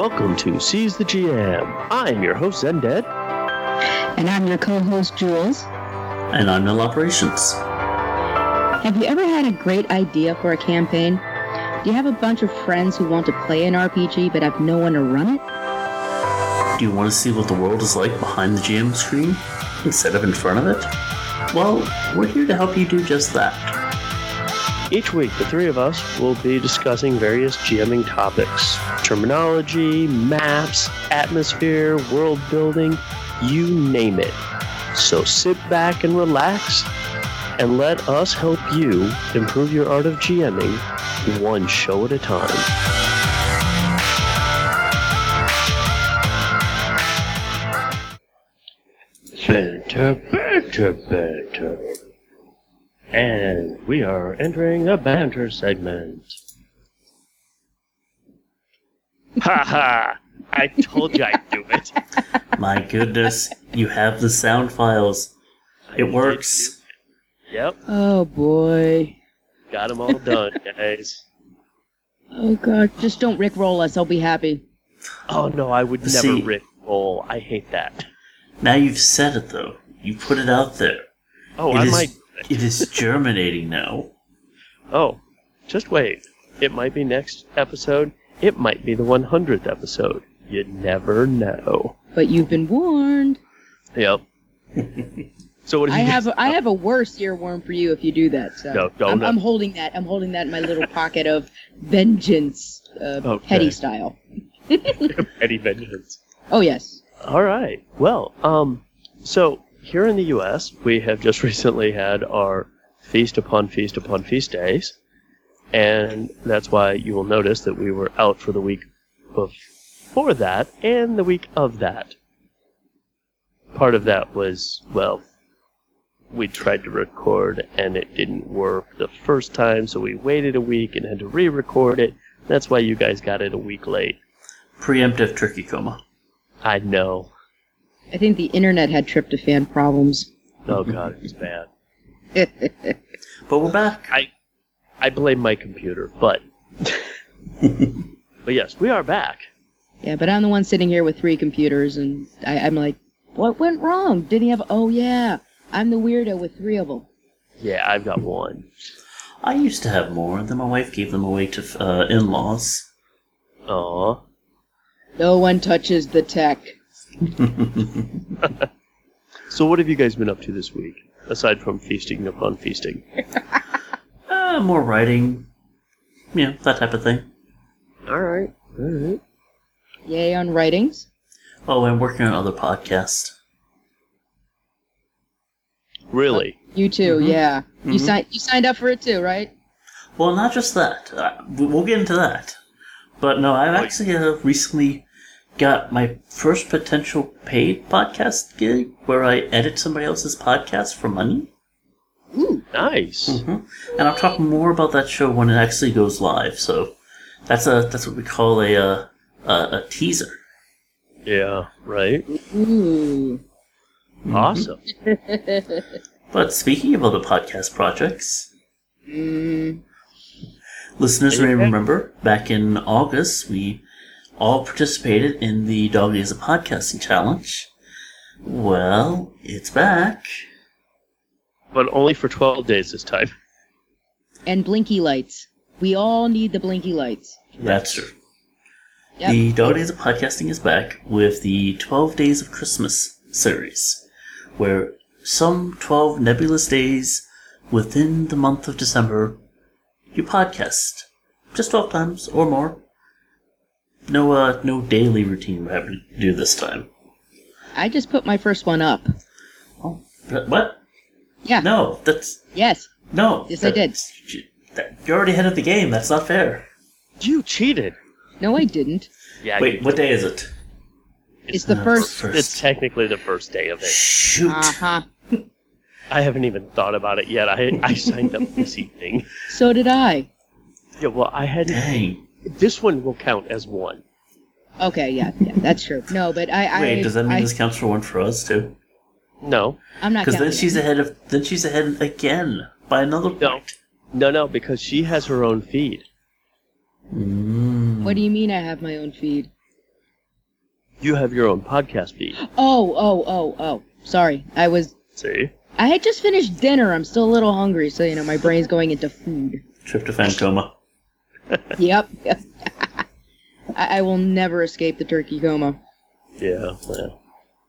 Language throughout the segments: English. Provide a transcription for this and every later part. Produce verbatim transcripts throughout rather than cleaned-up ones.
Welcome to Seize the G M. I'm your host, Zended. And I'm your co-host, Jules. And I'm Null Operations. Have you ever had a great idea for a campaign? Do you have a bunch of friends who want to play an R P G but have no one to run it? Do you want to see what the world is like behind the G M screen instead of in front of it? Well, we're here to help you do just that. Each week, the three of us will be discussing various GMing topics. Terminology, maps, atmosphere, world building, you name it. So sit back and relax, and let us help you improve your art of GMing one show at a time. Better, better, better. And we are entering the banter segment. Ha ha! I told you I'd do it. My goodness, you have the sound files. It works. Yep. Oh boy. Got them all done, guys. Oh god, just don't rickroll us, I'll be happy. Oh no, I would never See, rick roll. I hate that. Now you've said it though. You put it out there. Oh, it I is, might. It is germinating now. Oh, just wait. It might be next episode. It might be the one hundredth episode. You never know. But you've been warned. Yep. So what do you I have guys- a, I have a worse earworm for you if you do that. So No, don't. I'm, I'm holding that. I'm holding that in my little pocket of vengeance, uh, Okay. petty style. Petty vengeance. Oh yes. All right. Well, um, so here in the U S, we have just recently had our feast upon feast upon feast days, and that's why you will notice that we were out for the week before that and the week of that. Part of that was, well, we tried to record and it didn't work the first time, so we waited a week and had to re-record it. That's why you guys got it a week late. Preemptive turkey coma. I know. I think the internet had tryptophan problems. Oh god, it's bad. But we're back. I I blame my computer, but but yes, we are back. Yeah, but I'm the one sitting here with three computers, and I, I'm like, what went wrong? Did he have... Oh, yeah, I'm the weirdo with three of them. Yeah, I've got one. I used to have more, and then my wife gave them away to uh, in-laws. Aw. No one touches the tech. So what have you guys been up to this week, aside from feasting upon feasting? uh, more writing. You know, that type of thing. Alright, alright. Yay on writings. Oh, I'm working on other podcasts. Really? You too, Mhm. yeah. You Mhm. signed you signed up for it too, right? Well, not just that. Uh, we- we'll get into that. But no, I've actually uh, recently got my first potential paid podcast gig where I edit somebody else's podcast for money. Ooh. Nice. Mm-hmm. And I'll talk more about that show when it actually goes live. So that's a that's what we call a uh, a, a teaser. Yeah, right? Ooh. Awesome. But speaking of other podcast projects, Mm. listeners may remember back in August we all participated in the Dog Days of Podcasting Challenge. Well, it's back. But only for twelve days this time. And blinky lights. We all need the blinky lights. That's true. Yep. The Dog Days of Podcasting is back with the twelve Days of Christmas series, where some twelve nebulous days within the month of December you podcast. Just twelve times or more. No uh, no daily routine we're having to do this time. I just put my first one up. Oh, what? Yeah. No, that's... Yes. No. Yes, I did. That, you're already ahead of the game. That's not fair. You cheated. No, I didn't. Yeah. Wait, you what did. day is it? It's the Uh, first. It's technically the first day of it. Shoot. Uh-huh. I haven't even thought about it yet. I I signed up this evening. So did I. Yeah, well, I had... Dang. This one will count as one. Okay, yeah, yeah, that's true. No, but I... I Wait, does that mean I, this counts for one for us, too? No. I'm not Because counting then she's it. ahead of... Then she's ahead again by another No. point. No, no, because she has her own feed. Mm. What do you mean I have my own feed? You have your own podcast feed. Oh, oh, oh, oh. Sorry. I was... See? I had just finished dinner. I'm still a little hungry, so, you know, my brain's going into food. Tryptophan coma. Yep. I, I will never escape the turkey coma. Yeah, well.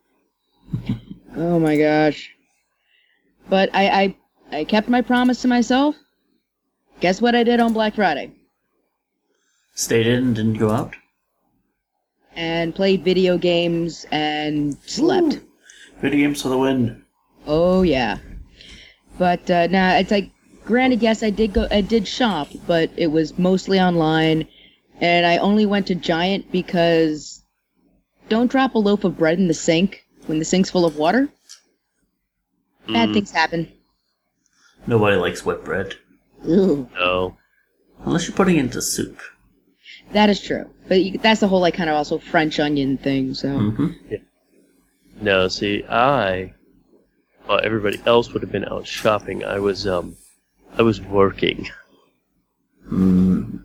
Oh my gosh. But I, I, I kept my promise to myself. Guess what I did on Black Friday? Stayed in and didn't go out? And played video games and slept. Ooh. Video games for the win. Oh yeah. But uh, now nah, it's like, granted, yes, I did go, I did shop, but it was mostly online, and I only went to Giant because don't drop a loaf of bread in the sink when the sink's full of water. Bad Mm. things happen. Nobody likes wet bread. Ooh. No. Unless you're putting it into soup. That is true. But you, that's the whole, like, kind of also French onion thing, so... Mm-hmm. Yeah. No, see, I... Well, everybody else would have been out shopping. I was, um... I was working. Mm.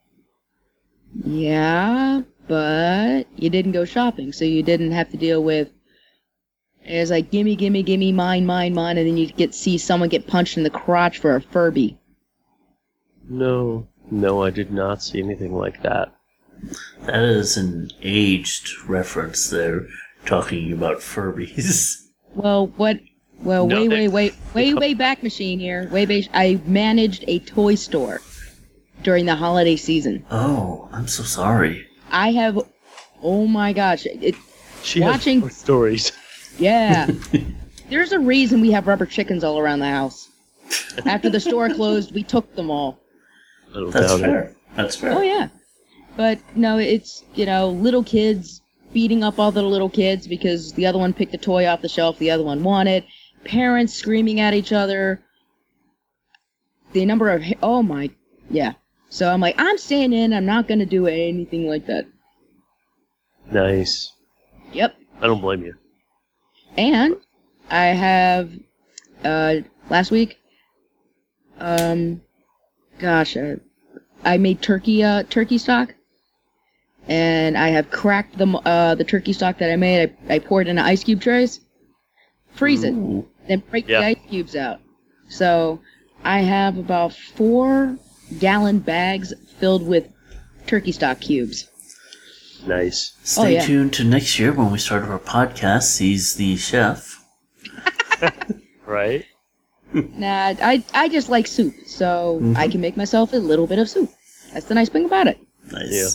Yeah, but you didn't go shopping, so you didn't have to deal with... It was like, gimme, gimme, gimme, mine, mine, mine, and then you get see someone get punched in the crotch for a Furby. No. No, I did not see anything like that. That is an aged reference there, talking about Furbies. Well, what... Well, No, way, they- way, way, way, way back machine here. Way, way... I managed a toy store during the holiday season. Oh, I'm so sorry. I have... Oh my gosh. It, She Watching- has stories. yeah. There's a reason we have rubber chickens all around the house. After the store closed, we took them all. I don't That's doubt fair. it. That's fair. Oh, yeah. But, no, it's, you know, little kids beating up all the little kids because the other one picked a toy off the shelf the other one wanted. Parents screaming at each other. The number of... Oh, my... Yeah. So I'm like, I'm staying in. I'm not going to do anything like that. Nice. Yep. I don't blame you. And I have... Uh, last week... Um... Gosh, uh, I made turkey uh, turkey stock, and I have cracked the uh, the turkey stock that I made. I, I poured it into ice cube trays, freeze it, Ooh. then break Yeah. the ice cubes out. So I have about four gallon bags filled with turkey stock cubes. Nice. Stay Oh, yeah. tuned to next year when we start our podcast. He's the chef. Right? Nah, I I just like soup, so Mhm. I can make myself a little bit of soup. That's the nice thing about it. Nice. Yeah.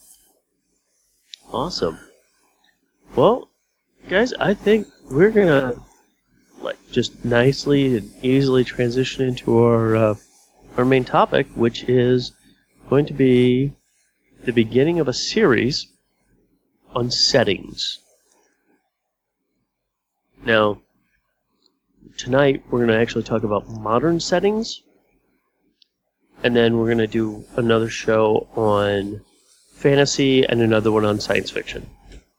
Awesome. Well, guys, I think we're gonna like just nicely and easily transition into our uh, our main topic, which is going to be the beginning of a series on settings. Now, tonight we're going to actually talk about modern settings, and then we're going to do another show on fantasy and another one on science fiction.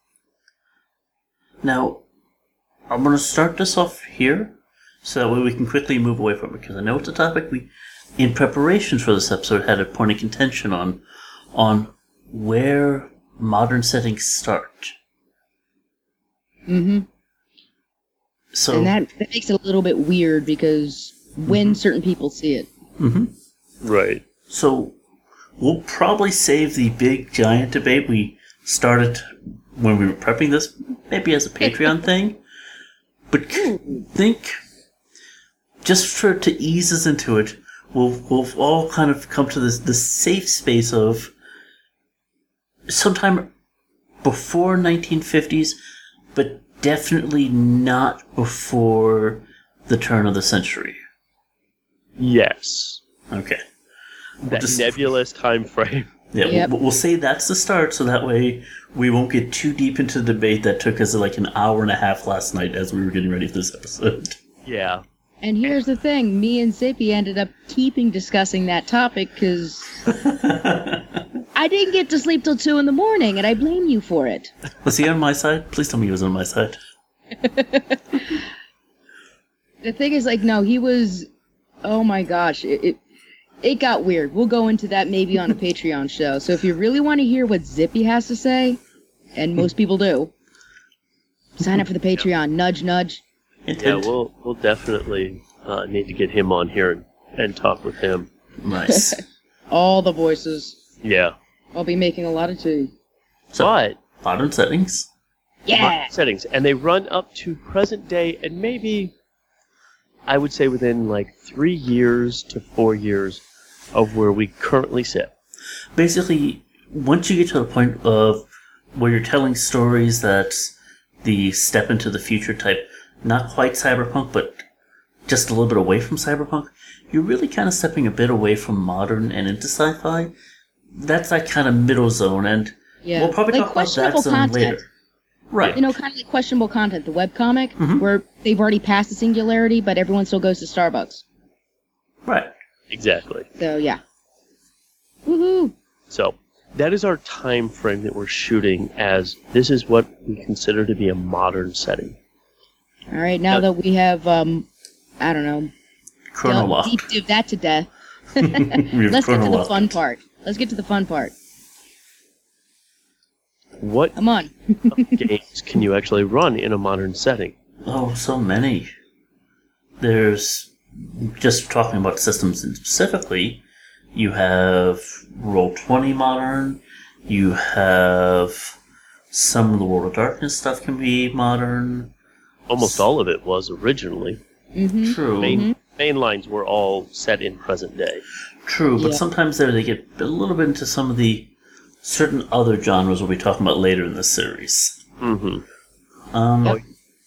Now, I'm going to start this off here, so that way we can quickly move away from it, because I know it's a topic we, in preparation for this episode, had a point of contention on, on where modern settings start. Mm-hmm. So, And that, that makes it a little bit weird because when Mhm. certain people see it. hmm Right. so we'll probably save the big giant debate we started when we were prepping this, maybe as a Patreon thing. But think, just for to ease us into it, we'll we'll all kind of come to this this safe space of sometime before nineteen fifties, but definitely not before the turn of the century. Yes. Okay. That just- nebulous time frame. Yeah, Yep. we'll, we'll say that's the start, so that way we won't get too deep into the debate that took us like an hour and a half last night as we were getting ready for this episode. Yeah. And here's the thing, me and Zippy ended up keeping discussing that topic because I didn't get to sleep till two in the morning, and I blame you for it. Was he on my side? Please tell me he was on my side. The thing is, like, no, he was... Oh my gosh, it, it, it got weird. We'll go into that maybe on a Patreon show. So if you really want to hear what Zippy has to say, and most people do. Sign up for the Patreon. Nudge, nudge. Hint, Yeah, hint. we'll we'll definitely uh, need to get him on here and, and talk with him. Nice. All the voices. Yeah, I'll be making a lot of tea. So, but modern settings. Yeah. settings, and they run up to present day, and maybe I would say within like three years to four years of where we currently sit. Basically, once you get to the point of where you're telling stories that the step into the future type, not quite cyberpunk, but just a little bit away from cyberpunk, you're really kind of stepping a bit away from modern and into sci-fi. That's that kind of middle zone, and Yeah. we'll probably Like talk about that questionable zone content. later. Right. You know, kind of like questionable content, the webcomic, Mhm. where they've already passed the singularity, but everyone still goes to Starbucks. Right. Exactly. So, yeah. Woohoo! So that is our time frame that we're shooting as. This is what we consider to be a modern setting. All right, now Yeah. that we have, um, I don't know, Chrono dealt- locked. deep dive that to death, We've let's get to chrono the locked. fun part. Let's get to the fun part. What Come on. games can you actually run in a modern setting? Oh, so many. There's, just talking about systems specifically, you have Roll twenty modern, you have some of the World of Darkness stuff can be modern. Almost all of it was originally. Mm-hmm. True. Main main lines were all set in present day. True, but Yeah. sometimes there they get a little bit into some of the certain other genres we'll be talking about later in this series. Mm-hmm. Um, Oh,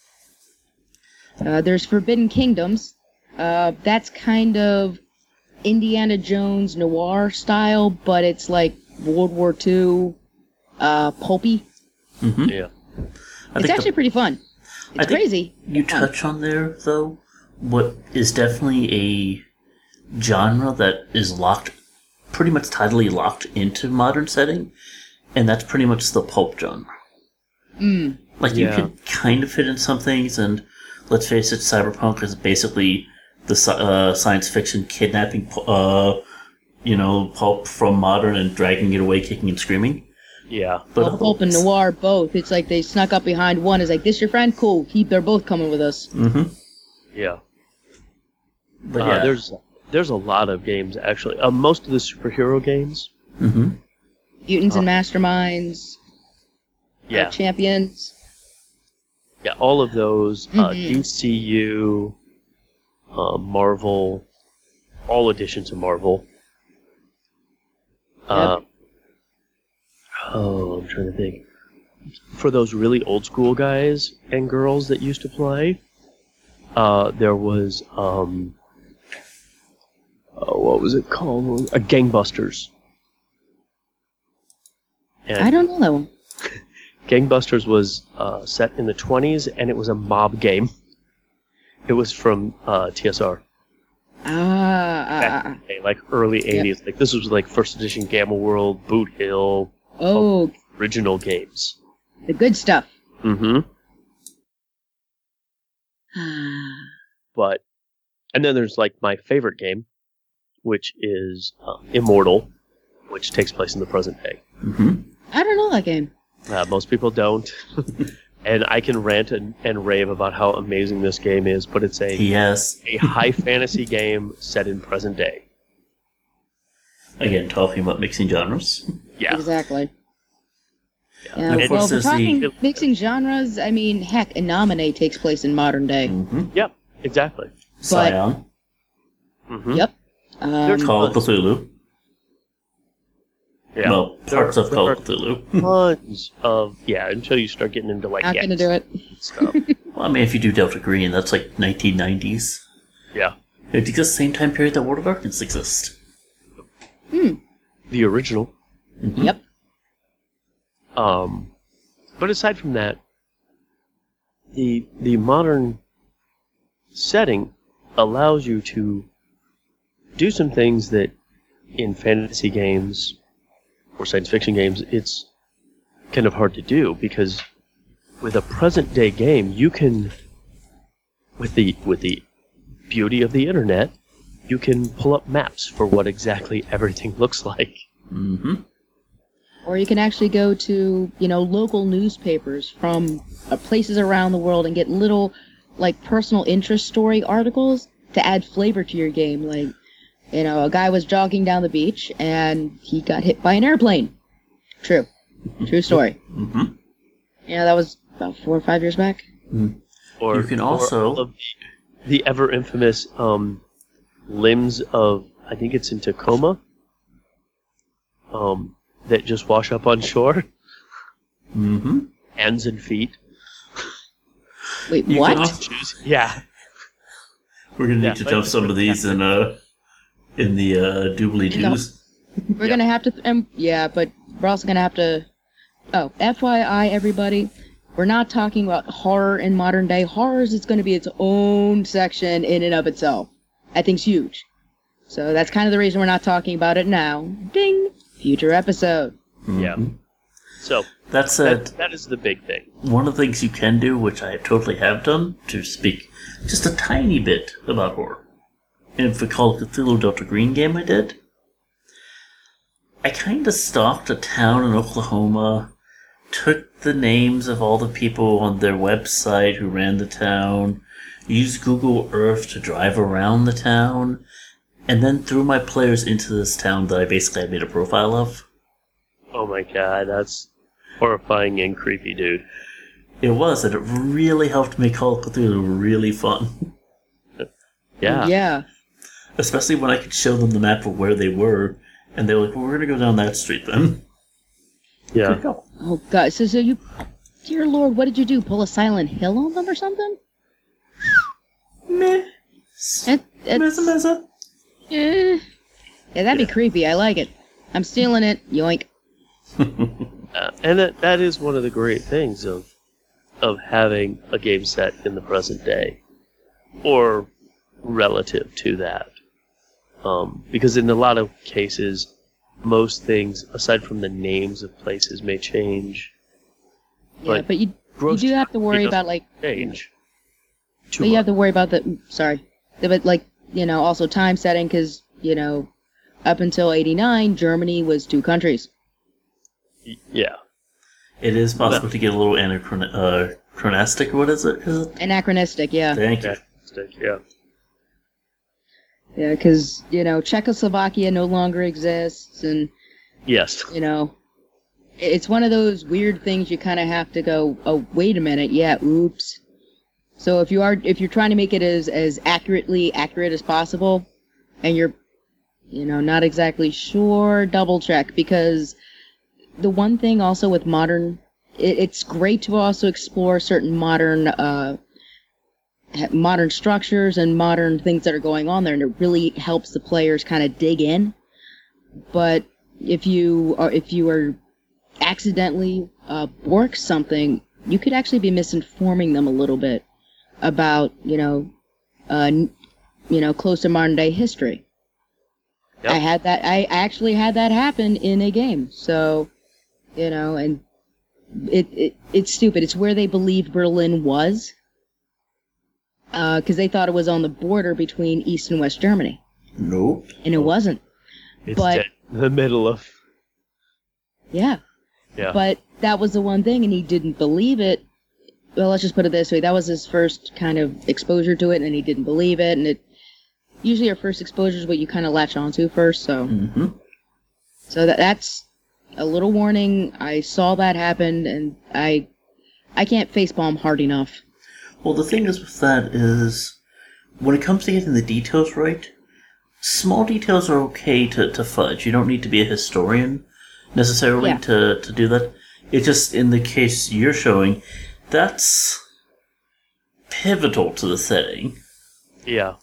Uh, there's Forbidden Kingdoms. Uh, that's kind of Indiana Jones noir style, but it's like World War Two, uh, pulpy. mhm. Yeah. I It's think the- actually pretty fun. I It's think crazy. You but fun. touch on there, though, what is definitely a genre that is locked, pretty much tidally locked into modern setting, and that's pretty much the pulp genre. Mm. Like, you Yeah. could kind of fit in some things, and let's face it, cyberpunk is basically the sci- uh, science fiction kidnapping, pu- uh, you know, pulp from modern and dragging it away, kicking and screaming. Yeah. But Well, pulp and noir both. It's like they snuck up behind one. Is like, this your friend? Cool. Keep. They're both coming with us. Mm-hmm. Yeah. But Uh, yeah. there's there's a lot of games actually. Uh, most of the superhero games. Mm-hmm. Mutants and Uh, masterminds. uh, Yeah. champions. Yeah. All of those. Uh, Mhm. D C U, uh, Marvel, all editions of Marvel. Uh, oh, I'm trying to think. For those really old school guys and girls that used to play, uh, there was um, oh, what was it called? A Gangbusters. And I don't know that one. Gangbusters was uh, set in the twenties, and it was a mob game. It was from uh, T S R. Ah, ah, Back ah, in the day, like early eighties. Like this was like first edition Gamma World, Boot Hill, ah. Oh, original games. the good stuff. Mm-hmm. But, and then there's like my favorite game, which is uh, Immortal, which takes place in the present day. Mm-hmm. I don't know that game. Uh, most people don't. And I can rant and, and rave about how amazing this game is, but it's a, Yes. a high fantasy game set in present day. Again, talking about mixing genres. Yeah. Exactly. Yeah. Yeah, And of well, course if we're there's the- talking mixing genres, I mean, heck, Innomine takes place in modern day. Mm-hmm. Yep, exactly. Scion. Mm-hmm. Yep. Um, There's- Call of Cthulhu. Yeah. Well, parts There- of Call there of Cthulhu. are Tons of, yeah, until you start getting into like not yeah, gonna do it. stuff. Well, I mean, if you do Delta Green, that's like nineteen nineties. Yeah. It exists the same time period that World of Darkness exists. Hmm. The original. Mhm. Yep. Um, but aside from that, the the modern setting allows you to do some things that in fantasy games or science fiction games it's kind of hard to do, because with a present day game you can, with the with the beauty of the internet, you can pull up maps for what exactly everything looks like. Mm-hmm. Or you can actually go to, you know, local newspapers from uh, places around the world and get little, like, personal interest story articles to add flavor to your game. Like, you know, a guy was jogging down the beach and he got hit by an airplane. True. True story. Mm-hmm. Yeah, that was about four or five years back. Or You can or also- all of the, the ever infamous um, limbs of, I think it's in Tacoma, um, that just wash up on shore, Mm-hmm. hands and feet. Wait, You what? can also- Yeah, We're gonna need Yeah, to but- dump some of these in uh in the uh, doobly In the- doos. We're Yeah. gonna have to, um, yeah, but we're also gonna have to. Oh, F Y I, everybody, we're not talking about horror in modern day. Horrors is going to be its own section in and of itself. I think's huge. So that's kind of the reason we're not talking about it now. Ding! Future episode. yeah. So That said, that, that is the big thing. one of the things you can do, which I totally have done, to speak just a tiny bit about horror. In the Call of Cthulhu Delta Green game I did, I kind of stalked a town in Oklahoma, took the names of all the people on their website who ran the town, used Google Earth to drive around the town, and then threw my players into this town that I basically had made a profile of. Oh my god, that's horrifying and creepy, dude. It was, and it really helped make Call of Cthulhu really fun. Yeah. Yeah. Especially when I could show them the map of where they were, and they were like, well, we're gonna go down that street then. Yeah. Good call. Oh god. So, so you, dear Lord, what did you do? Pull a Silent Hill on them or something? Meh. It, it's, Mezza mezza. eh. Yeah, that'd be creepy. I like it. I'm stealing it. Yoink. Uh, and that, that is one of the great things of of having a game set in the present day, or relative to that. Um, because in a lot of cases, most things, aside from the names of places, may change. Yeah, But but you, you gross do have to worry doesn't about, like, Change. Too but you have much. to worry about the, sorry, but like, you know, also time setting, because, you know, up until eighty-nine, Germany was two countries. Y- Yeah. It is possible to get a little anachron- uh, chronastic. What is it? Is it? Anachronistic, yeah. Thank you. Fantastic, Yeah. Yeah, because, you know, Czechoslovakia no longer exists, and, Yes. you know, it's one of those weird things you kind of have to go, oh, wait a minute, yeah, oops. So if you are, if you're trying to make it as, as accurately accurate as possible, and you're, you know, not exactly sure, double check, because the one thing also with modern, it, it's great to also explore certain modern, uh, ha- modern structures and modern things that are going on there, and it really helps the players kind of dig in. But if you are, if you are accidentally uh, bork something, you could actually be misinforming them a little bit about, you know, uh, n- you know, close to modern day history. Yep. I had that. I actually had that happen in a game. So, you know, and it, it it's stupid. It's where they believed Berlin was, because they thought it was on the border between East and West Germany, Nope. and it wasn't. It's But- dead in the middle of. Yeah. Yeah. But that was the one thing, and he didn't believe it. Well, let's just put it this way: that was his first kind of exposure to it, and he didn't believe it. And it usually our first exposure is what you kind of latch onto first. So, Mm-hmm. so that that's a little warning. I saw that happen, and I I can't facepalm hard enough. Well, the thing is with that is, when it comes to getting the details right, small details are okay to, to fudge. You don't need to be a historian necessarily Yeah. to, to do that. It's just in the case you're showing, that's pivotal to the setting. Yeah.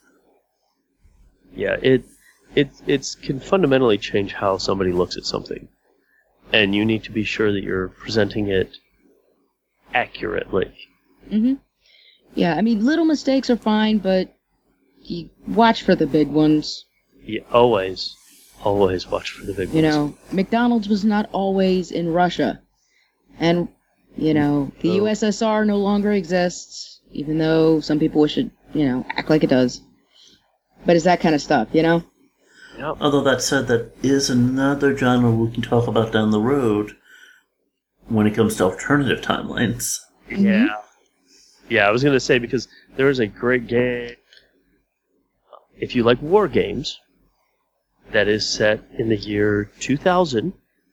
Yeah, it it it's can fundamentally change how somebody looks at something. And you need to be sure that you're presenting it accurately. hmm Yeah, I mean, little mistakes are fine, but you watch for the big ones. Yeah, always always watch for the big You ones. know, McDonald's was not always in Russia. And, you know, the No. U S S R no longer exists, even though some people wish it, you know, act like it does. But it's that kind of stuff, you know? Yeah. Although that said, that is another genre we can talk about down the road when it comes to alternative timelines. Yeah. Yeah, I was going to say, because there is a great game, if you like war games, that is set in the year two thousand,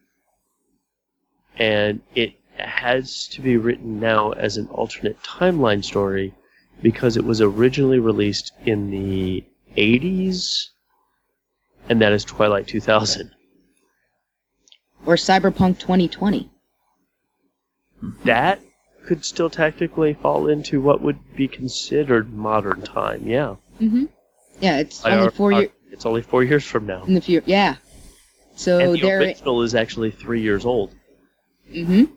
and it has to be written now as an alternate timeline story because it was originally released in the eighties, and that is Twilight two thousand. Or Cyberpunk twenty twenty. That could still technically fall into what would be considered modern time, yeah. Mm-hmm. Yeah, it's By only our- four our- years It's only four years from now. in the future. Yeah. So and the they're. original is actually three years old. Mm-hmm.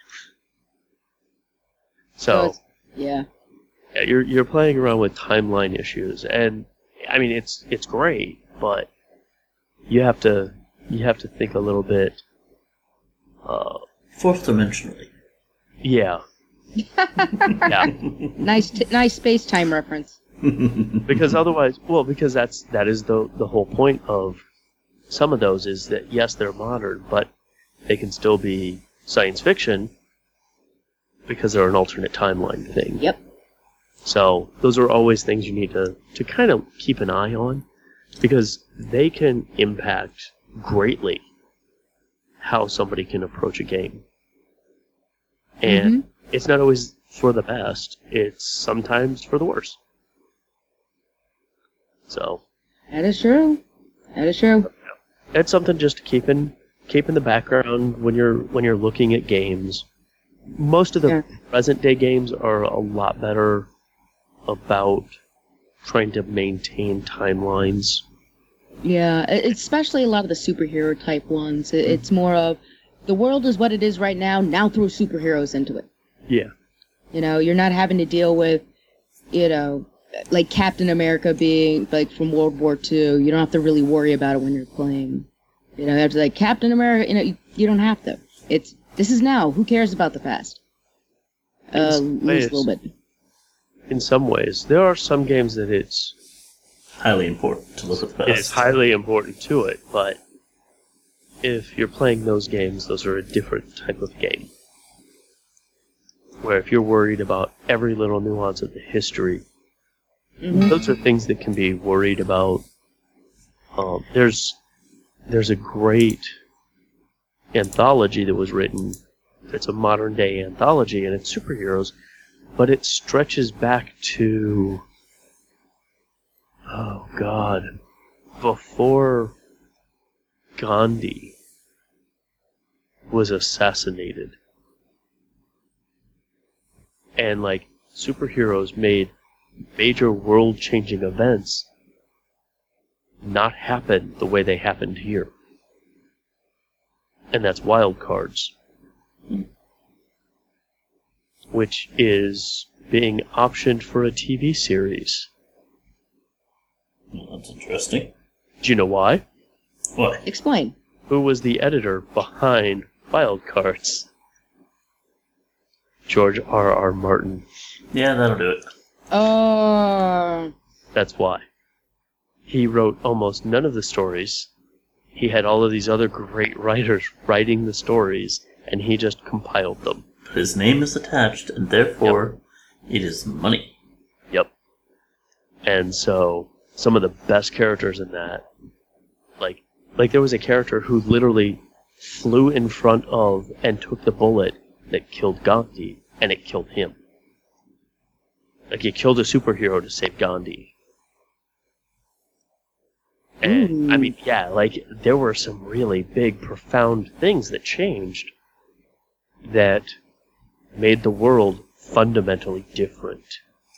So, it's- yeah. yeah, you're you're playing around with timeline issues, and I mean it's it's great, but you have to you have to think a little bit. Uh, Fourth dimensionally. yeah, yeah, Nice, t- nice space time reference. because otherwise, well, because that's that is the the whole point of some of those is that yes, they're modern, but they can still be science fiction because they're an alternate timeline thing. Yep. So those are always things you need to, to kind of keep an eye on because they can impact greatly how somebody can approach a game. And Mhm. it's not always for the best, it's sometimes for the worst. So That is true. That is true. it's something just to keep in keep in the background when you're when you're looking at games. Most of the Yeah. present day games are a lot better about trying to maintain timelines. Yeah, e- especially a lot of the superhero type ones. It- It's more of the world is what it is right now. Now throw superheroes into it. Yeah. You know, you're not having to deal with, you know, like Captain America being like from World War Two. You don't have to really worry about it when you're playing. You know, you have to like Captain America. You know, you, you don't have to. It's this is now. Who cares about the past? Uh, at some least a ways. little bit. In some ways, there are some games that it's Highly important to look at the past. it's highly important to it, but if you're playing those games, those are a different type of game. Where if you're worried about every little nuance of the history, Mhm. those are things that can be worried about. Um, there's there's a great anthology that was written. It's a modern day anthology, and it's superheroes, but it stretches back to oh god, before Gandhi was assassinated, and like superheroes made major world-changing events not happen the way they happened here. And that's Wild Cards, which is being optioned for a T V series. Well, that's interesting. Do you know why? Why? Explain. Who was the editor behind Wild Cards? George R. R. Martin. Yeah, that'll do it. Oh. That's why. He wrote almost none of the stories. He had all of these other great writers writing the stories, and he just compiled them. But his name is attached, and therefore, it is money. Yep. And so, some of the best characters in that, like, like there was a character who literally flew in front of and took the bullet that killed Gandhi, and it killed him. Like, he killed a superhero to save Gandhi. And, I Ooh. mean, yeah, like, there were some really big, profound things that changed that made the world fundamentally different.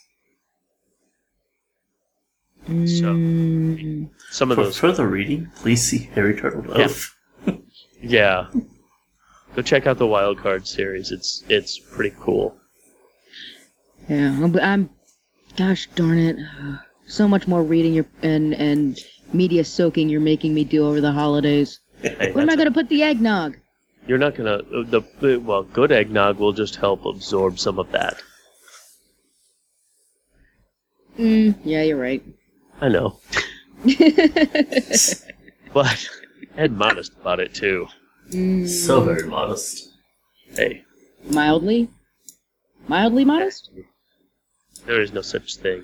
So, Mm. some of For those, further reading, please see Harry Turtle Dove. yeah. Go check out the Wild Card series. It's it's pretty cool. Yeah, I'm, I'm. Gosh darn it! So much more reading your and and media soaking you're making me do over the holidays. Hey, Where am I that's- gonna put the eggnog? You're not gonna the the- well, good eggnog will just help absorb some of that. Mm, yeah, you're right. I know. but and modest about it too. Mm, So very modest. Hey, mildly? Mildly modest? there is no such thing.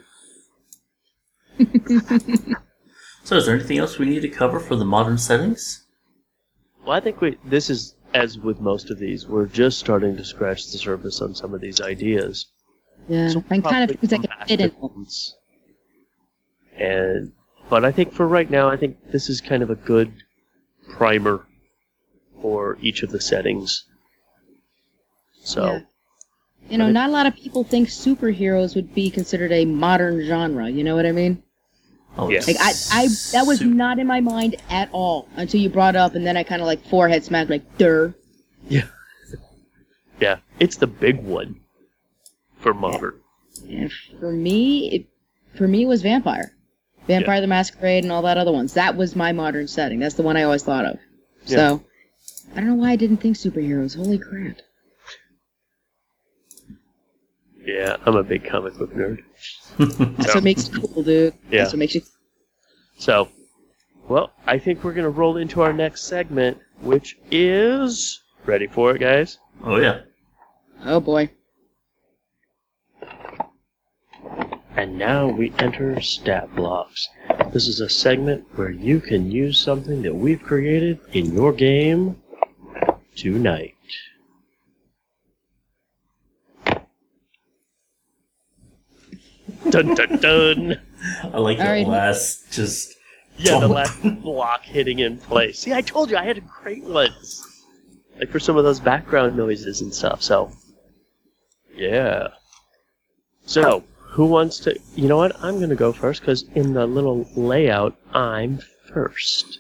So is there anything else we need to cover for the modern settings? Well, I think we. This is as with most of these, we're just starting to scratch the surface on some of these ideas. Yeah, So and kind of probably things I come can back fit to in. once. And but I think for right now, I think this is kind of a good primer for each of the settings. So, Yeah. You know, Right. not a lot of people think superheroes would be considered a modern genre. You know what I mean? Oh, Yeah. Like I, I that was Su- not in my mind at all until you brought it up, and then I kind of like forehead smacked, like, "Dur." yeah, yeah, it's the big one for modern. And for me, it for me it was Vampire, Vampire Yeah. the Masquerade, and all that other ones. That was my modern setting. That's the one I always thought of. Yeah. So I don't know why I didn't think superheroes. Holy crap! Yeah, I'm a big comic book nerd. That's So- what makes it cool, dude. Yeah. That's what makes you. So, well, I think we're gonna roll into our next segment, which is ready for it, guys. Oh, yeah. Oh boy. And now we enter stat blocks. This is a segment where you can use something that we've created in your game tonight. Dun dun dun! I like All that right. last, just... Yeah, the Tom- last block hitting in place. See, I told you I had to create ones. Like for some of those background noises and stuff, so. Yeah. So, who wants to. You know what? I'm going to go first, because in the little layout, I'm first.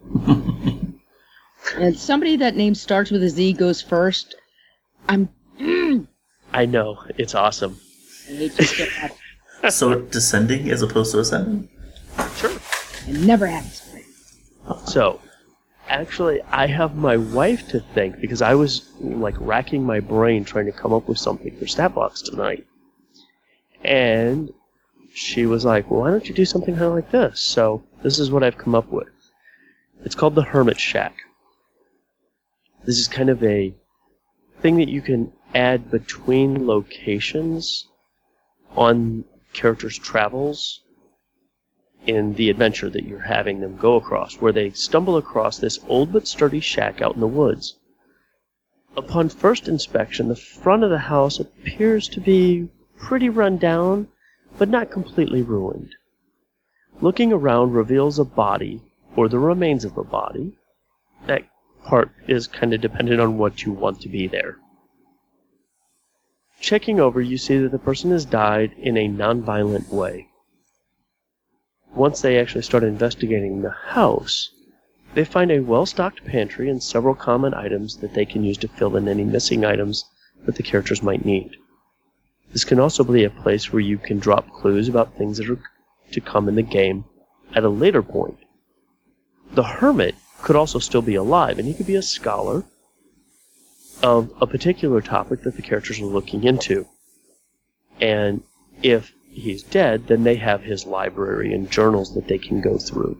And somebody that name starts with a Z goes first. I'm. I know, it's awesome. I hate to skip that. So descending as opposed to ascending? Sure. It never happens. So, actually, I have my wife to thank because I was like racking my brain trying to come up with something for stat blocks tonight. And she was like, well, why don't you do something kind of like this? So, this is what I've come up with. It's called the Hermit Shack. This is kind of a thing that you can add between locations on characters' travels in the adventure that you're having them go across, where they stumble across this old but sturdy shack out in the woods. Upon first inspection, the front of the house appears to be pretty run down, but not completely ruined. Looking around reveals a body, or the remains of a body. That part is kind of dependent on what you want to be there. Checking over, you see that the person has died in a non-violent way. Once they actually start investigating the house, they find a well-stocked pantry and several common items that they can use to fill in any missing items that the characters might need. This can also be a place where you can drop clues about things that are to come in the game at a later point. The hermit could also still be alive, and he could be a scholar of a particular topic that the characters are looking into. And if he's dead, then they have his library and journals that they can go through.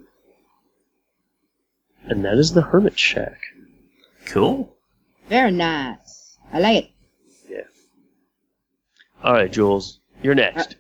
And that is the Hermit Shack. Cool. Very nice. I like it. Yeah. Alright, Jules, you're next.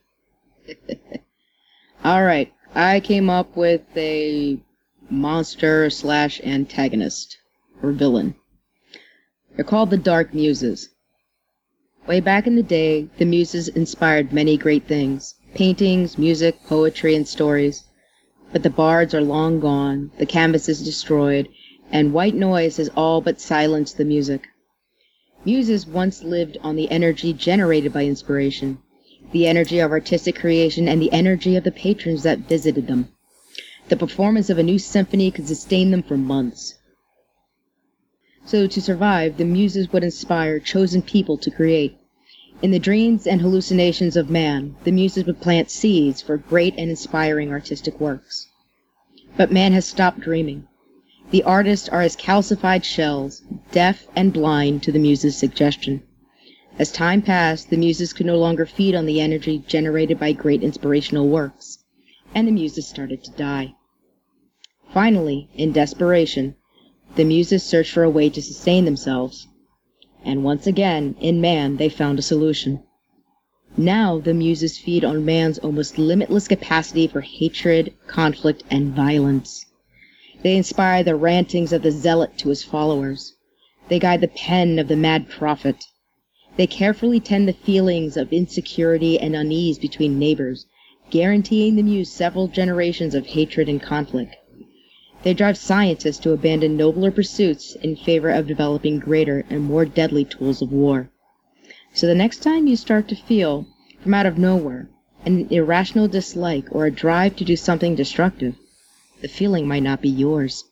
All right. I came up with a monster slash antagonist or villain. They're called the Dark Muses. Way back in the day, the Muses inspired many great things. Paintings, music, poetry, and stories. But the bards are long gone, the canvas is destroyed, and white noise has all but silenced the music. Muses once lived on the energy generated by inspiration, the energy of artistic creation, and the energy of the patrons that visited them. The performance of a new symphony could sustain them for months. So to survive, the Muses would inspire chosen people to create. In the dreams and hallucinations of man, the Muses would plant seeds for great and inspiring artistic works. But man has stopped dreaming. The artists are as calcified shells, deaf and blind to the Muses' suggestion. As time passed, the Muses could no longer feed on the energy generated by great inspirational works, and the Muses started to die. Finally, in desperation, the Muses searched for a way to sustain themselves. And once again, in man, they found a solution. Now the Muses feed on man's almost limitless capacity for hatred, conflict, and violence. They inspire the rantings of the zealot to his followers. They guide the pen of the mad prophet. They carefully tend the feelings of insecurity and unease between neighbors, guaranteeing the Muse several generations of hatred and conflict. They drive scientists to abandon nobler pursuits in favor of developing greater and more deadly tools of war. So the next time you start to feel, from out of nowhere, an irrational dislike or a drive to do something destructive, the feeling might not be yours.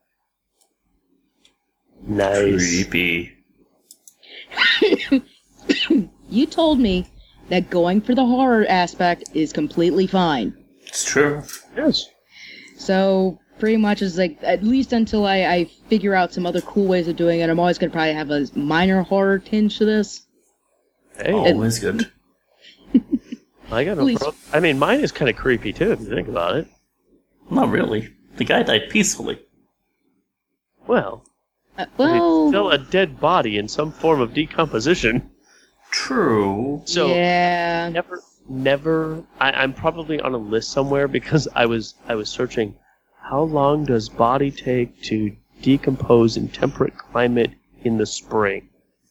Nice. Creepy. You told me that going for the horror aspect is completely fine. It's true. Yes. So pretty much it's like, at least until I, I figure out some other cool ways of doing it, I'm always going to probably have a minor horror tinge to this. Hey, Always good. I got no Please. problem. I mean, mine is kind of creepy too, if you think about it. Not really. The guy died peacefully. Well, Uh, I mean, well, still a dead body in some form of decomposition. True. So yeah. never, never. I, I'm probably on a list somewhere because I was I was searching. How long does body take to decompose in temperate climate in the spring?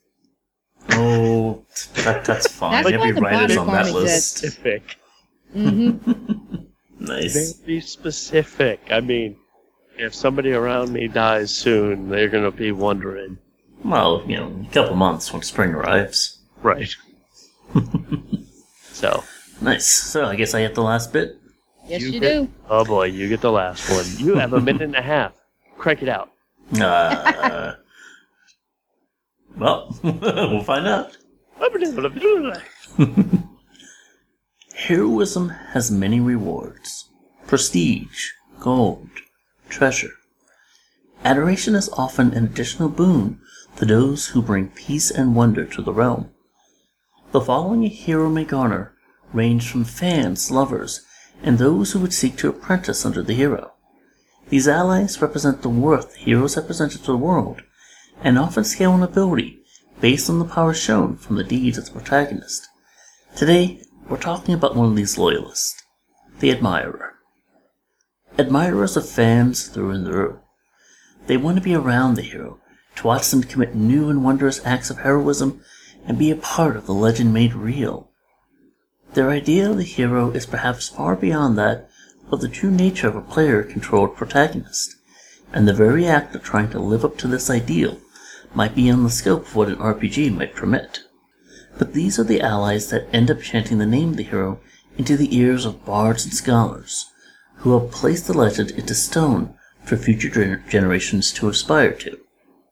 Oh, that, that's fine. That's why Every the writer's body on farm that list. exists. Specific. Mm-hmm. Nice. Very specific. I mean, if somebody around me dies soon, they're gonna be wondering. Well, you know, a couple months when spring arrives. Right. So. Nice. So I guess I get the last bit. Yes, you, get- do. Oh boy, you get the last one. You have a minute and a half. Crank it out. Uh, well, we'll find out. Heroism has many rewards. Prestige, gold, treasure. Adoration is often an additional boon to those who bring peace and wonder to the realm. The following a hero may garner range from fans, lovers, and those who would seek to apprentice under the hero. These allies represent the worth heroes have presented to the world, and often scale in ability based on the power shown from the deeds of the protagonist. Today, we're talking about one of these loyalists, the Admirer. Admirers are fans through and through. They want to be around the hero, to watch them commit new and wondrous acts of heroism, and be a part of the legend made real. Their idea of the hero is perhaps far beyond that of the true nature of a player-controlled protagonist, and the very act of trying to live up to this ideal might be beyond the scope of what an R P G might permit. But these are the allies that end up chanting the name of the hero into the ears of bards and scholars, who have placed the legend into stone for future gener- generations to aspire to.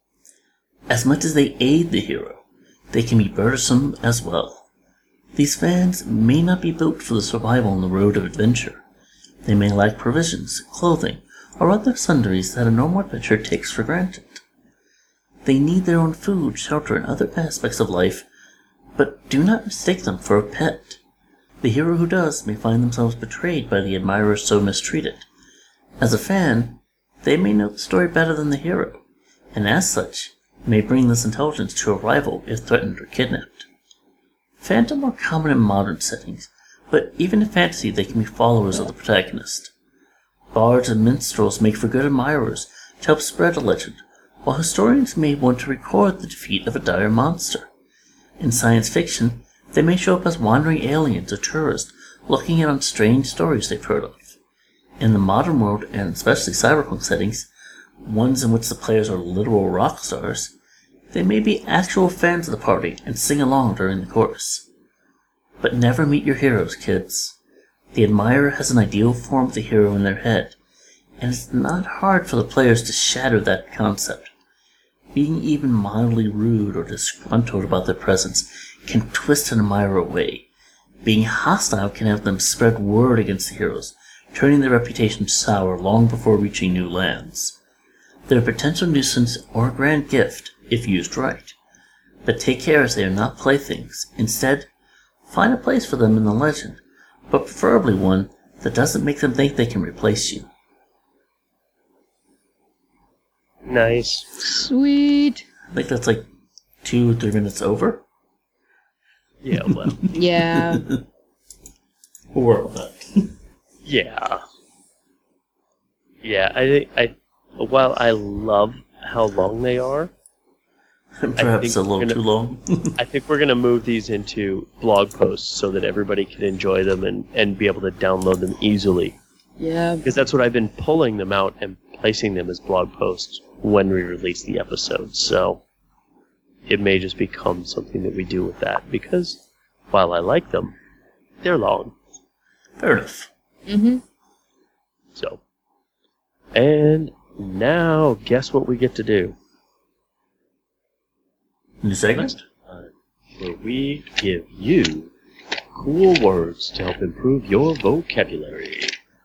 As much as they aid the hero, they can be burdensome as well. These fans may not be built for the survival on the road of adventure. They may lack provisions, clothing, or other sundries that a normal adventurer takes for granted. They need their own food, shelter, and other aspects of life, but do not mistake them for a pet. The hero who does may find themselves betrayed by the admirer so mistreated. As a fan, they may know the story better than the hero, and as such, may bring this intelligence to a rival if threatened or kidnapped. Fans are more common in modern settings, but even in fantasy they can be followers of the protagonist. Bards and minstrels make for good admirers to help spread a legend, while historians may want to record the defeat of a dire monster. In science fiction, they may show up as wandering aliens or tourists looking in on strange stories they've heard of. In the modern world, and especially cyberpunk settings, ones in which the players are literal rock stars, they may be actual fans of the party and sing along during the chorus. But never meet your heroes, kids. The admirer has an ideal form of the hero in their head, and it's not hard for the players to shatter that concept. Being even mildly rude or disgruntled about their presence can twist an admirer away. Being hostile can have them spread word against the heroes, turning their reputation sour long before reaching new lands. They're a potential nuisance or a grand gift if used right, but take care as they are not playthings. Instead, find a place for them in the legend, but preferably one that doesn't make them think they can replace you. Nice. Sweet. I think that's like two, three minutes over. Yeah, well, Yeah. We'll work with that. yeah. Yeah, I think I. While I love how long they are, Perhaps a little gonna- too long. I think we're going to move these into blog posts so that everybody can enjoy them and, and be able to download them easily. Yeah. Because that's what I've been pulling them out and placing them as blog posts when we release the episodes. So it may just become something that we do with that. Because while I like them, they're long. Fair enough. Mm-hmm. So. And now, guess what we get to do? New segment? Uh, where we give you cool words to help improve your vocabulary.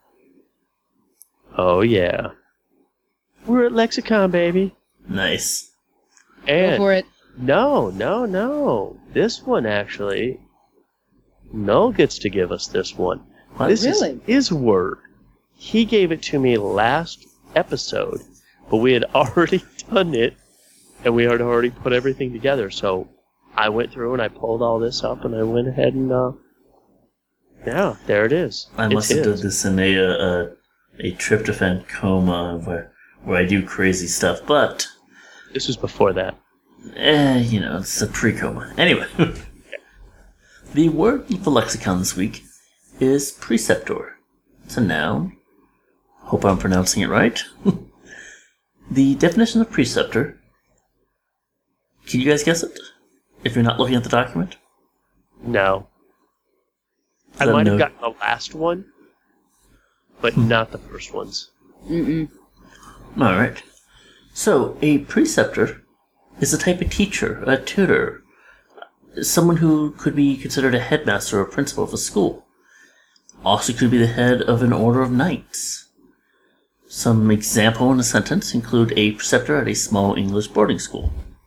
Oh, yeah. We're at Lexicon, baby. Nice. Go And for it. no, no, no. This one, actually, Null gets to give us this one. What? This Really? is his word. He gave it to me last episode, but we had already done it, and we had already put everything together. So I went through and I pulled all this up, and I went ahead and, uh, yeah, there it is. I It's must have done his. this in a, uh, a tryptophan coma where, where I do crazy stuff, but, This was before that. eh, you know, it's a pre-coma. Anyway. The word for lexicon this week is preceptor. It's a noun. Hope I'm pronouncing it right. The definition of preceptor. Can you guys guess it? If you're not looking at the document? No. I Then might have no- gotten the last one, but not the first ones. Mm-mm. Alright. So, a preceptor is a type of teacher, a tutor, someone who could be considered a headmaster or principal of a school. Also could be the head of an order of knights. Some example in a sentence include a preceptor at a small English boarding school.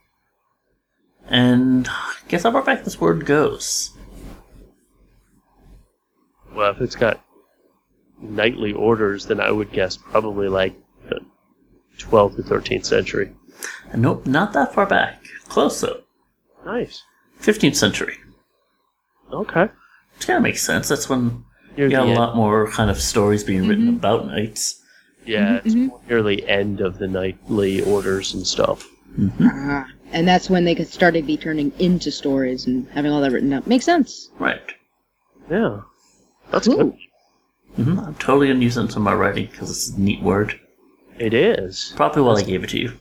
And guess how far back this word goes. Well, if it's got knightly orders, then I would guess probably like the twelfth or thirteenth century. And nope, not that far back. Close though. Nice. fifteenth century. Okay. Which kind of makes sense. That's when Near you got the a end. lot more kind of stories being written Mhm. about knights. Yeah, it's Mhm. more nearly end of the knightly orders and stuff. Ah, and that's when they could started to be turning into stories and having all that written up. Makes sense. Right. Yeah. That's Cool. good. hmm I'm totally going to use it into my writing because it's a neat word. It is. Probably why I gave it to you.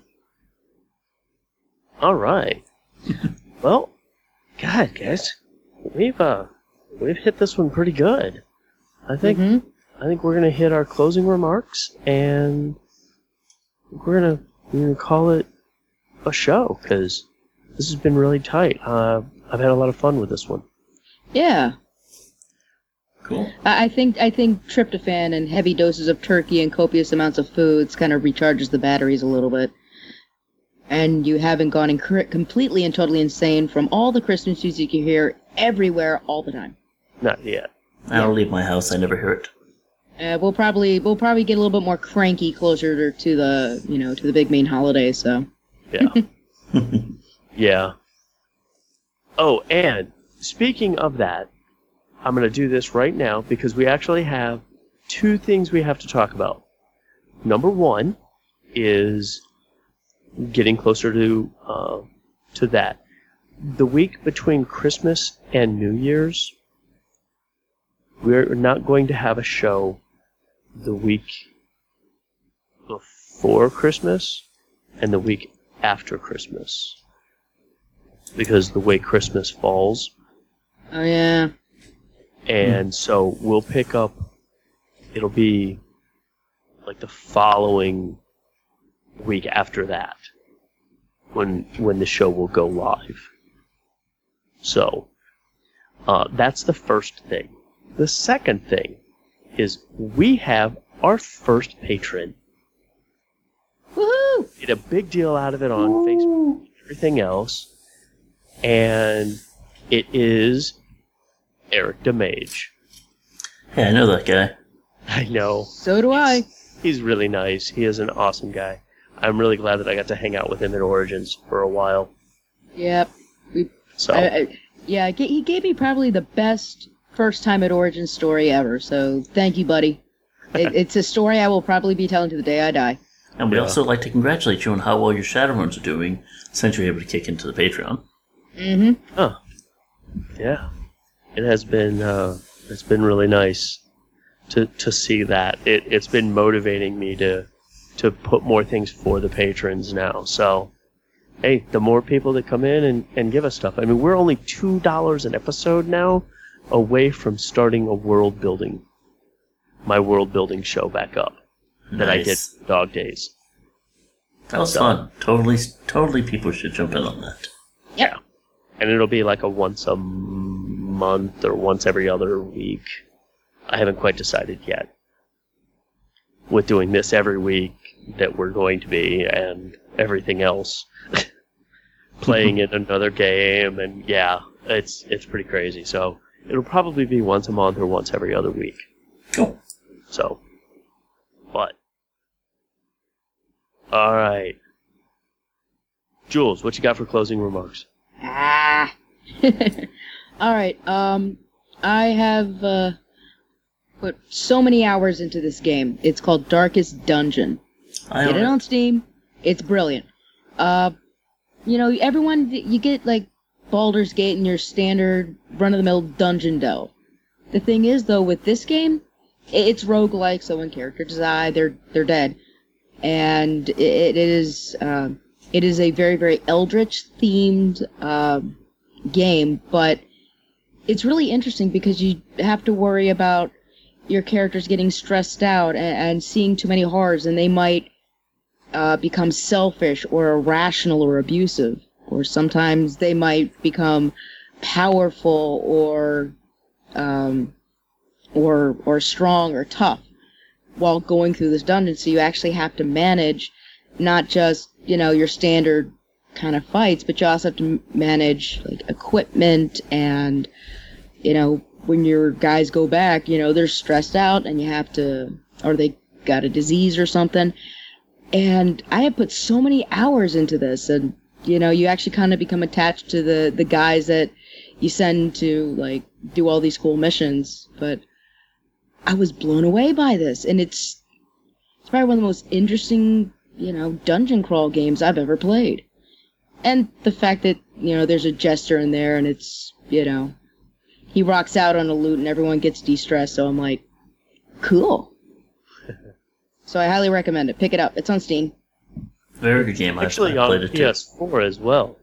All right. Well, God, guys, we've uh, we've hit this one pretty good. I think Mhm. I think we're gonna hit our closing remarks, and we're gonna we're gonna call it a show because this has been really tight. Uh, I've had a lot of fun with this one. Yeah. Cool. I I think I think tryptophan and heavy doses of turkey and copious amounts of foods kind of recharges the batteries a little bit. And you haven't gone inc- completely and totally insane from all the Christmas music you hear everywhere all the time. Not yet. I don't leave my house. I never hear it. Uh, we'll probably we'll probably get a little bit more cranky closer to the you know to the big main holiday. So Yeah. Yeah. Oh, and speaking of that, I'm going to do this right now because we actually have two things we have to talk about. Number one is getting closer to uh, to that. The week between Christmas and New Year's, we're not going to have a show the week before Christmas and the week after Christmas. Because the way Christmas falls. oh yeah, And so we'll pick up, it'll be like the following week after that when when the show will go live. So uh, that's the first thing. The second thing is we have our first patron. woohoo! Did a big deal out of it on Facebook and everything else. And it is Eric DeMage. Hey, I know that guy. I know. So do I. He's really nice. He is an awesome guy. I'm really glad that I got to hang out with him at Origins for a while. Yep. We, So I, I, yeah, g- he gave me probably the best first time at Origins story ever. So thank you, buddy. It, it's a story I will probably be telling to the day I die. And we'd Yeah. also like to congratulate you on how well your Shadowruns are doing since you're able to kick into the Patreon. Mm-hmm. Huh. Yeah. It has been uh, it's been really nice to to see that. It it's been motivating me to to put more things for the patrons now. So hey, the more people that come in and, and give us stuff. I mean, we're only two dollars an episode now away from starting a world building my world building show back up that I did Nice. for Dog Days. That was So- fun. Totally, totally people should jump in on that. Yeah. And it'll be like a once a m- month or once every other week. I haven't quite decided yet. With doing this every week that we're going to be and everything else. Playing in another game and yeah, it's it's pretty crazy. So it'll probably be once a month or once every other week. Cool. So but alright. Jules, what you got for closing remarks? Ah. All right. Um, I have uh, put so many hours into this game. It's called Darkest Dungeon. I Get own it it. on Steam. It's brilliant. Uh, you know, everyone, you get like Baldur's Gate and your standard run-of-the-mill dungeon delve. The thing is, though, with this game, i- it's roguelike, so when characters die, they're they're dead, and it, it is uh, it is a very very Eldritch themed uh, game, but it's really interesting because you have to worry about your characters getting stressed out and, and seeing too many horrors, and they might uh, become selfish or irrational or abusive, or sometimes they might become powerful or um, or or strong or tough while going through this dungeon. So you actually have to manage not just, you know, your standard kind of fights, but you also have to manage like equipment, and you know, when your guys go back, you know, they're stressed out and you have to, or they got a disease or something. And I have put so many hours into this, and you know, you actually kind of become attached to the the guys that you send to like do all these cool missions. But I was blown away by this, and it's it's probably one of the most interesting, you know, dungeon crawl games I've ever played. And the fact that, you know, there's a jester in there, and it's, you know, he rocks out on a loot and everyone gets de-stressed, so I'm like, cool. So I highly recommend it. Pick it up. It's on Steam. Very good game. I Actually, I on played it P too. S four as well.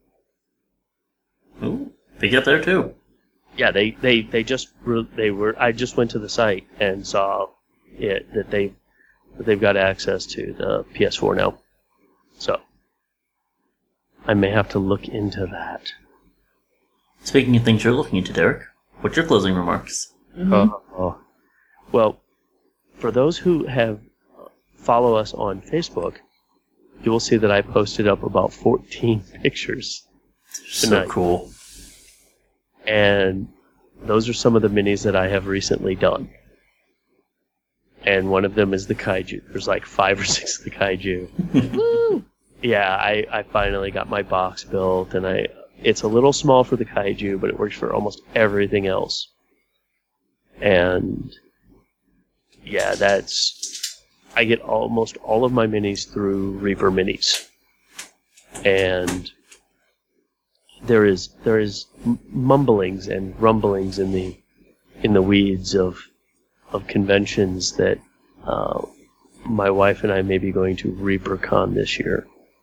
Ooh, pick it up there too. Yeah, they, they, they just re- they were. I just went to the site and saw it that they that they've got access to the P S four now. So I may have to look into that. Speaking of things you're looking into, Derek, what's your closing remarks? Mhm. Uh, well, for those who have follow us on Facebook, you will see that I posted up about fourteen pictures, So Tonight. cool. and those are some of the minis that I have recently done. And one of them is the kaiju. There's like five or six of the kaiju. Woo! Yeah, I, I finally got my box built, and I it's a little small for the kaiju, but it works for almost everything else. And yeah, that's I get almost all of my minis through Reaper Minis, and there is there is m- mumblings and rumblings in the in the weeds of of conventions that uh, my wife and I may be going to ReaperCon this year.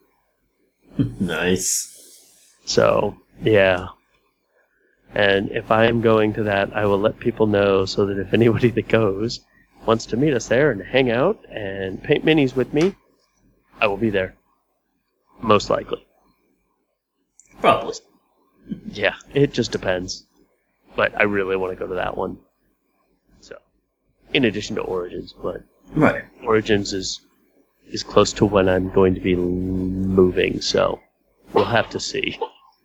Nice. So, yeah. And if I am going to that, I will let people know so that if anybody that goes wants to meet us there and hang out and paint minis with me, I will be there. Most likely. Probably. Yeah, it just depends. But I really want to go to that one. So, in addition to Origins, but Right. Origins is is close to when I'm going to be l- moving, so we'll have to see.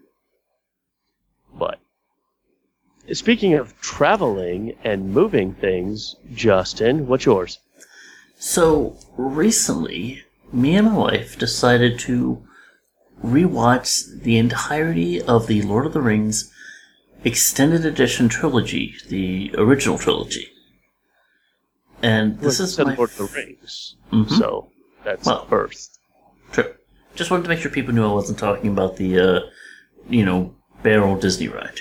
But speaking of traveling and moving things, Justin, what's yours? So, recently, me and my wife decided to rewatch the entirety of the Lord of the Rings Extended Edition trilogy, the original trilogy. And this Well, is said my Lord of the Rings, Mhm. so that's Well- first. True. Just wanted to make sure people knew I wasn't talking about the, uh, you know, barrel Disney ride.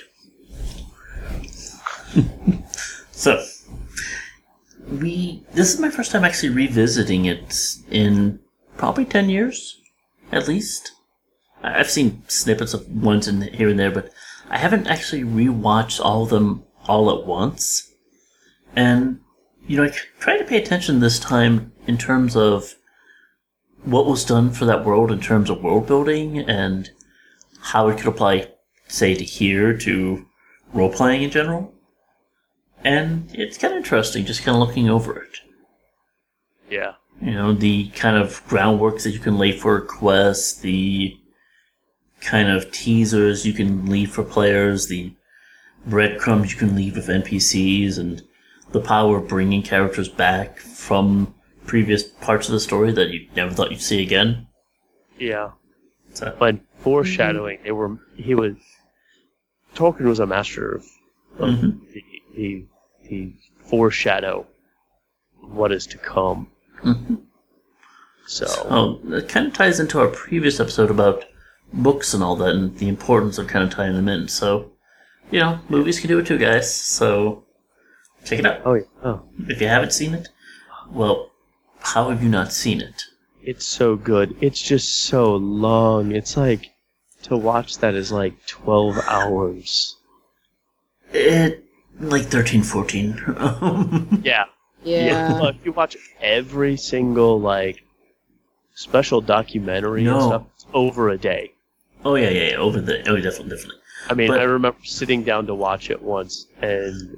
So, we. This is my first time actually revisiting it in probably ten years, at least. I- I've seen snippets of ones in here and there, but I haven't actually rewatched all of them all at once. And, you know, I tried to pay attention this time in terms of what was done for that world in terms of world building and how it could apply, say, to here, to role playing in general. And it's kind of interesting, just kind of looking over it. Yeah. You know, the kind of groundwork that you can lay for quests, the kind of teasers you can leave for players, the breadcrumbs you can leave with N P Cs, and the power of bringing characters back from previous parts of the story that you never thought you'd see again. Yeah. So, But foreshadowing, they were. He was. Tolkien was a master of. of Mhm. he, he he foreshadow what is to come. mhm. So Oh, it kind of ties into our previous episode about books and all that, and the importance of kind of tying them in. So, you know, movies can do it too, guys. So, check it out. oh yeah. Oh, If you haven't seen it, well, how have you not seen it? it's so good. It's just so long. It's like to watch that is like twelve hours. It like thirteen, fourteen. Yeah. Yeah. Well, if you watch every single like special documentary and No. stuff, it's over a day. Oh yeah, yeah, yeah. Over the oh, definitely, definitely. I mean, But- I remember sitting down to watch it once, and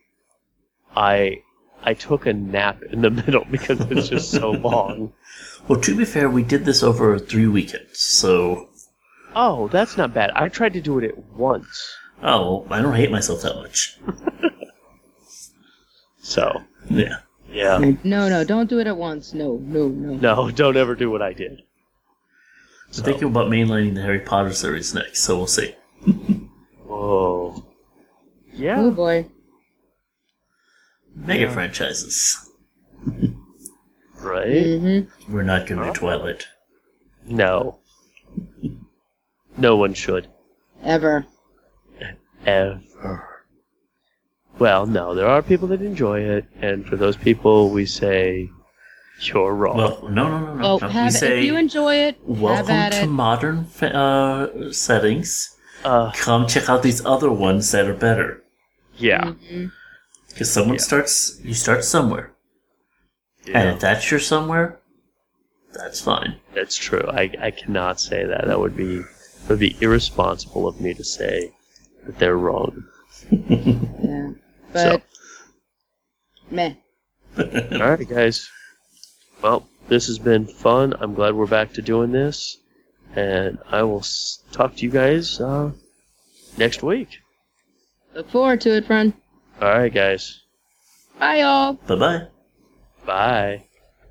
I I took a nap in the middle because it's just so long. Well, to be fair, we did this over three weekends, so Oh, that's not bad. I tried to do it at once. oh, I don't hate myself that much. So, Yeah. yeah. No, no, don't do it at once. No, no, no. No, don't ever do what I did. So thinking about mainlining the Harry Potter series next, so we'll see. Whoa. Yeah. Oh boy. Mega Yeah. franchises. Right? Mm-hmm. We're not going to do Twilight. No. No one should. Ever. Ever. Well, no, there are people that enjoy it, and for those people, we say, you're wrong. Well, no, no, no, no. Oh, no. we have say, if you enjoy it, have welcome at to it. modern fa- uh, settings. uh, Come check out these other ones that are better. yeah. Mhm. Because someone Yeah. starts, you start somewhere. And Yeah, if that's your somewhere, that's fine. that's true. I, I cannot say that. That would be it would be irresponsible of me to say that they're wrong. Yeah. But meh. All right, guys. Well, this has been fun. I'm glad we're back to doing this, and I will s- talk to you guys uh, next week. Look forward to it, friend. All right, guys. Bye, y'all. Bye-bye. Bye.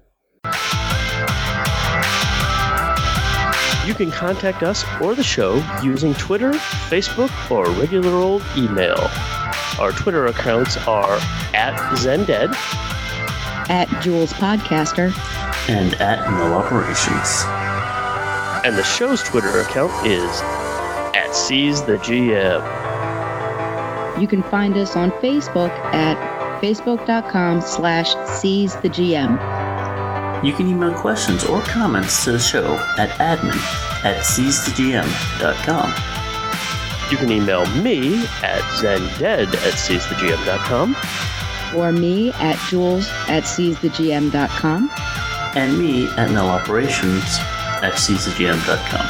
You can contact us or the show using Twitter, Facebook, or regular old email. Our Twitter accounts are at Zendead, At Jules Podcaster. And at No Operations. and the show's Twitter account is at Seize the G M. You can find us on Facebook at facebook.com slash seize the GM. You can email questions or comments to the show at admin at seize the g m dot com. You can email me at zendead at seize the g m dot com. Or me at jules at seize the g m dot com. And me at No Operations at seize the g m dot com.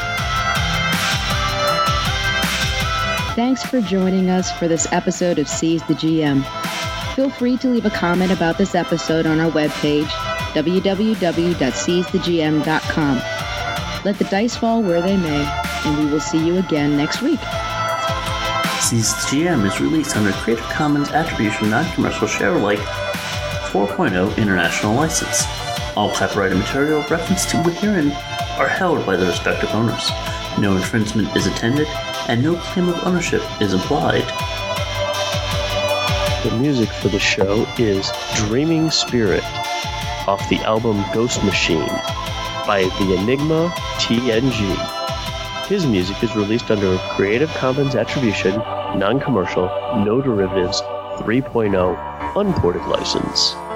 Thanks for joining us for this episode of Seize the G M. Feel free to leave a comment about this episode on our webpage, w w w dot seize the g m dot com. Let the dice fall where they may, and we will see you again next week. Seize the G M is released under Creative Commons Attribution Non-Commercial Share-alike four point oh International License. All copyrighted material referenced herein are held by their respective owners. No infringement is intended, and no claim of ownership is implied. The music for the show is Dreaming Spirit off the album Ghost Machine by The Enigma T N G. His music is released under a Creative Commons Attribution, Non-Commercial, No Derivatives three point oh Unported license.